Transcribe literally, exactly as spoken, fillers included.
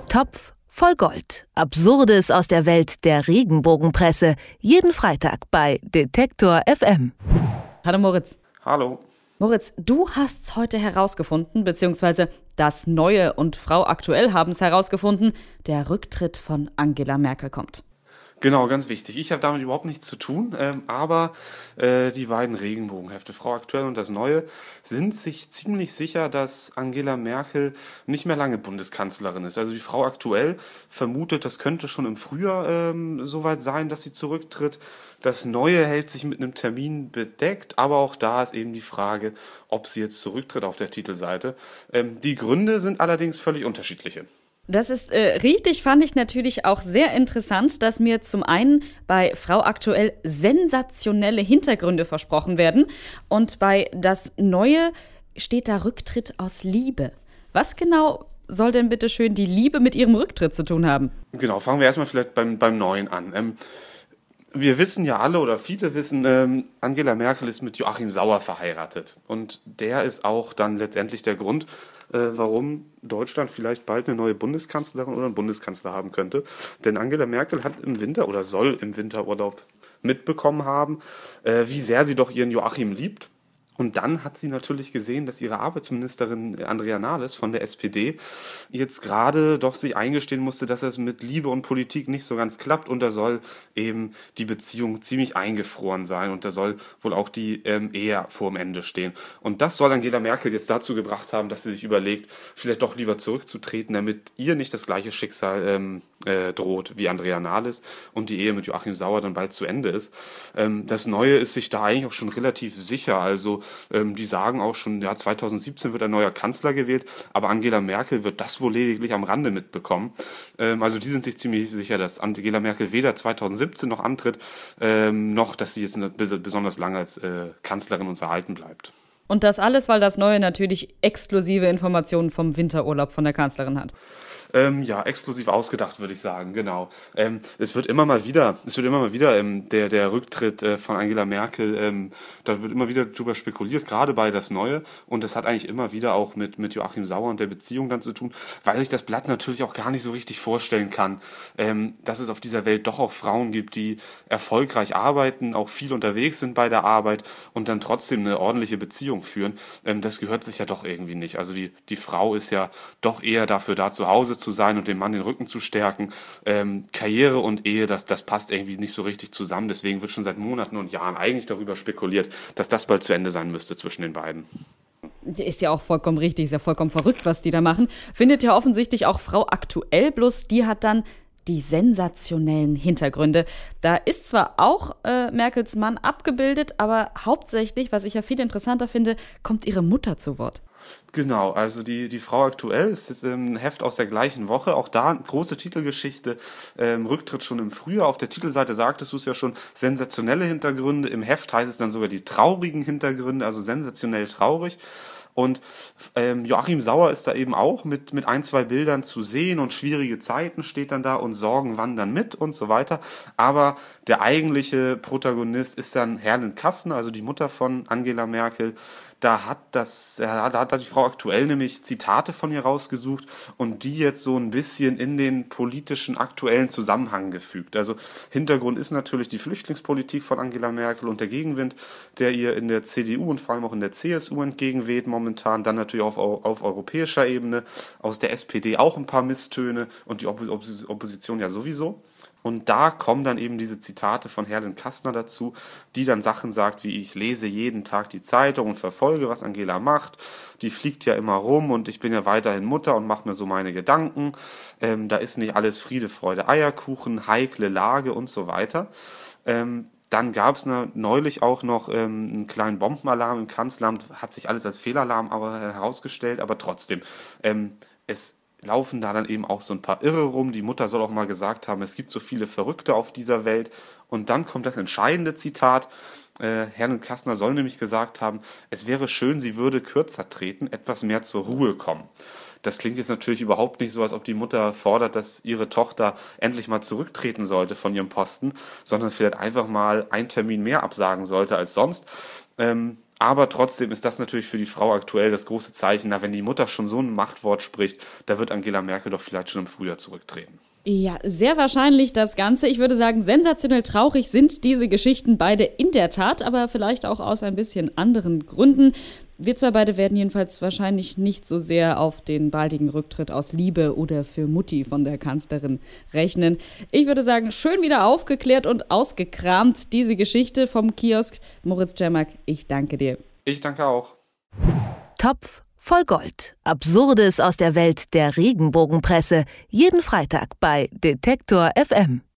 Topf voll Gold. Absurdes aus der Welt der Regenbogenpresse. Jeden Freitag bei Detektor F M. Hallo Moritz. Hallo. Moritz, du hast's heute herausgefunden, beziehungsweise das Neue und Frau Aktuell haben es herausgefunden, der Rücktritt von Angela Merkel kommt. Genau, ganz wichtig. Ich habe damit überhaupt nichts zu tun, ähm, aber äh, die beiden Regenbogenhefte, Frau Aktuell und das Neue, sind sich ziemlich sicher, dass Angela Merkel nicht mehr lange Bundeskanzlerin ist. Also die Frau Aktuell vermutet, das könnte schon im Frühjahr ähm, soweit sein, dass sie zurücktritt. Das Neue hält sich mit einem Termin bedeckt, aber auch da ist eben die Frage, ob sie jetzt zurücktritt auf der Titelseite. Ähm, die Gründe sind allerdings völlig unterschiedliche. Das ist äh, richtig, fand ich natürlich auch sehr interessant, dass mir zum einen bei Frau Aktuell sensationelle Hintergründe versprochen werden und bei das Neue steht da Rücktritt aus Liebe. Was genau soll denn bitte schön die Liebe mit ihrem Rücktritt zu tun haben? Genau, fangen wir erstmal vielleicht beim, beim Neuen an. Ähm, wir wissen ja alle oder viele wissen, ähm, Angela Merkel ist mit Joachim Sauer verheiratet und der ist auch dann letztendlich der Grund, warum Deutschland vielleicht bald eine neue Bundeskanzlerin oder einen Bundeskanzler haben könnte. Denn Angela Merkel hat im Winter oder soll im Winterurlaub mitbekommen haben, wie sehr sie doch ihren Joachim liebt. Und dann hat sie natürlich gesehen, dass ihre Arbeitsministerin Andrea Nahles von der S P D jetzt gerade doch sich eingestehen musste, dass es mit Liebe und Politik nicht so ganz klappt und da soll eben die Beziehung ziemlich eingefroren sein und da soll wohl auch die ähm, Ehe vor dem Ende stehen. Und das soll Angela Merkel jetzt dazu gebracht haben, dass sie sich überlegt, vielleicht doch lieber zurückzutreten, damit ihr nicht das gleiche Schicksal ähm, äh, droht wie Andrea Nahles und die Ehe mit Joachim Sauer dann bald zu Ende ist. Ähm, das Neue ist sich da eigentlich auch schon relativ sicher, also Ähm, die sagen auch schon, ja, zwanzig siebzehn wird ein neuer Kanzler gewählt, aber Angela Merkel wird das wohl lediglich am Rande mitbekommen. Ähm, also die sind sich ziemlich sicher, dass Angela Merkel weder zwanzig siebzehn noch antritt, ähm, noch, dass sie jetzt eine, besonders lange als äh, Kanzlerin uns erhalten bleibt. Und das alles, weil das Neue natürlich exklusive Informationen vom Winterurlaub von der Kanzlerin hat. Ähm, ja, exklusiv ausgedacht, würde ich sagen, genau. Ähm, es wird immer mal wieder, es wird immer mal wieder ähm, der, der Rücktritt äh, von Angela Merkel, ähm, da wird immer wieder drüber spekuliert, gerade bei das Neue. Und das hat eigentlich immer wieder auch mit, mit Joachim Sauer und der Beziehung dann zu tun, weil sich das Blatt natürlich auch gar nicht so richtig vorstellen kann, ähm, dass es auf dieser Welt doch auch Frauen gibt, die erfolgreich arbeiten, auch viel unterwegs sind bei der Arbeit und dann trotzdem eine ordentliche Beziehung führen. Ähm, das gehört sich ja doch irgendwie nicht. Also die, die Frau ist ja doch eher dafür da, zu Hause zu sein und dem Mann den Rücken zu stärken. Ähm, Karriere und Ehe, das, das passt irgendwie nicht so richtig zusammen. Deswegen wird schon seit Monaten und Jahren eigentlich darüber spekuliert, dass das bald zu Ende sein müsste zwischen den beiden. Ist ja auch vollkommen richtig, ist ja vollkommen verrückt, was die da machen. Findet ja offensichtlich auch Frau Aktuell, bloß die hat dann die sensationellen Hintergründe. Da ist zwar auch äh, Merkels Mann abgebildet, aber hauptsächlich, was ich ja viel interessanter finde, kommt ihre Mutter zu Wort. Genau, also die, die Frau Aktuell ist jetzt ein Heft aus der gleichen Woche, auch da große Titelgeschichte, ähm, Rücktritt schon im Frühjahr, auf der Titelseite sagtest du es ja schon, sensationelle Hintergründe, im Heft heißt es dann sogar die traurigen Hintergründe, also sensationell traurig. Und ähm, Joachim Sauer ist da eben auch mit, mit ein, zwei Bildern zu sehen und schwierige Zeiten steht dann da und Sorgen wandern mit und so weiter. Aber der eigentliche Protagonist ist dann Herlin Kastner, also die Mutter von Angela Merkel. Da hat das, ja, da hat die Frau Aktuell nämlich Zitate von ihr rausgesucht und die jetzt so ein bisschen in den politischen aktuellen Zusammenhang gefügt. Also Hintergrund ist natürlich die Flüchtlingspolitik von Angela Merkel und der Gegenwind, der ihr in der C D U und vor allem auch in der C S U entgegenweht momentan. Dann natürlich auf, auf europäischer Ebene, aus der S P D auch ein paar Misstöne und die Oppos- Opposition ja sowieso. Und da kommen dann eben diese Zitate von Herlin Kastner dazu, die dann Sachen sagt, wie ich lese jeden Tag die Zeitung und verfolge, was Angela macht. Die fliegt ja immer rum und ich bin ja weiterhin Mutter und mache mir so meine Gedanken. Ähm, da ist nicht alles Friede, Freude, Eierkuchen, heikle Lage und so weiter. Ähm, Dann gab es neulich auch noch ähm, einen kleinen Bombenalarm im Kanzleramt, hat sich alles als Fehlalarm aber herausgestellt, aber trotzdem, ähm, es laufen da dann eben auch so ein paar Irre rum. Die Mutter soll auch mal gesagt haben, es gibt so viele Verrückte auf dieser Welt. Und dann kommt das entscheidende Zitat. Äh, Herrn Kastner soll nämlich gesagt haben, es wäre schön, sie würde kürzer treten, etwas mehr zur Ruhe kommen. Das klingt jetzt natürlich überhaupt nicht so, als ob die Mutter fordert, dass ihre Tochter endlich mal zurücktreten sollte von ihrem Posten, sondern vielleicht einfach mal einen Termin mehr absagen sollte als sonst. Ähm, Aber trotzdem ist das natürlich für die Frau aktuell das große Zeichen. Na, wenn die Mutter schon so ein Machtwort spricht, da wird Angela Merkel doch vielleicht schon im Frühjahr zurücktreten. Ja, sehr wahrscheinlich das Ganze. Ich würde sagen, sensationell traurig sind diese Geschichten beide in der Tat, aber vielleicht auch aus ein bisschen anderen Gründen. Wir zwei beide werden jedenfalls wahrscheinlich nicht so sehr auf den baldigen Rücktritt aus Liebe oder für Mutti von der Kanzlerin rechnen. Ich würde sagen, schön wieder aufgeklärt und ausgekramt diese Geschichte vom Kiosk. Moritz Czermak, ich danke dir. Ich danke auch. Topf voll Gold. Absurdes aus der Welt der Regenbogenpresse. Jeden Freitag bei Detektor F M.